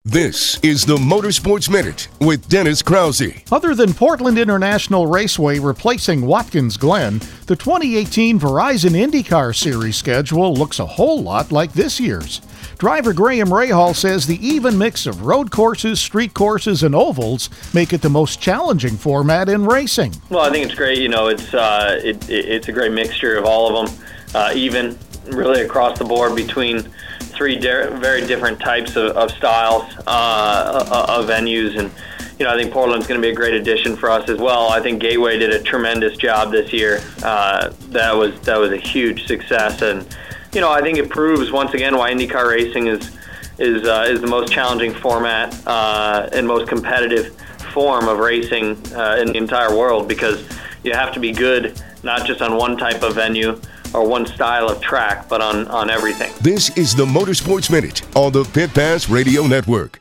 This is the Motorsports Minute with Dennis Krause. Other than Portland International Raceway replacing Watkins Glen, the 2018 Verizon IndyCar Series schedule looks a whole lot like this year's. Driver Graham Rahal says the even mix of road courses, street courses, and ovals make it the most challenging format in racing. Well, I think it's great. It's a great mixture of all of them, even really across the board between three very different types of styles of venues. And I think Portland's going to be a great addition for us as well. I think Gateway did a tremendous job this year. That was a huge success, and I think it proves once again why IndyCar racing is the most challenging format and most competitive form of racing in the entire world, because you have to be good not just on one type of venue or one style of track, but on everything. This is the Motorsports Minute on the Pit Pass Radio Network.